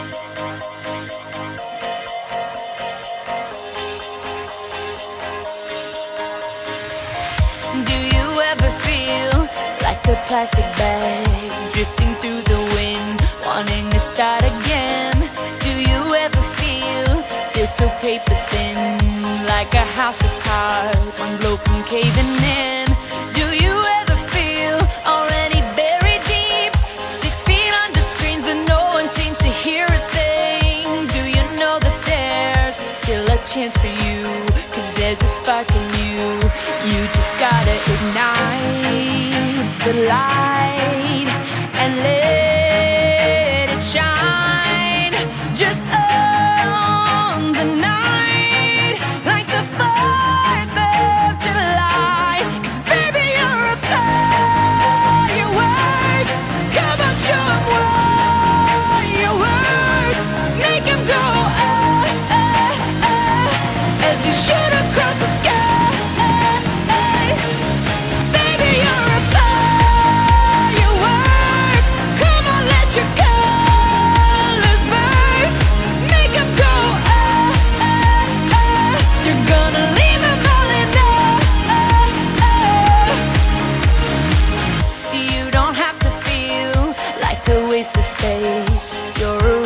Do you ever feel like a plastic bag drifting through the wind, wanting to start again? Do you ever feel so paper thin, like a house of cards, one blow from caving in? Do you ever feel already buried deep, 6 feet under screens but no one seems to hear a thing? Do you know that there's still a chance for you, 'cause there's a spark in you? You just gotta ignite the light and let it shine. Just own the night like the 4th of July. 'Cause baby, you're a firework. Come on, show 'em what you work. Make 'em go as you shoot across the sky. Wasted space, you're a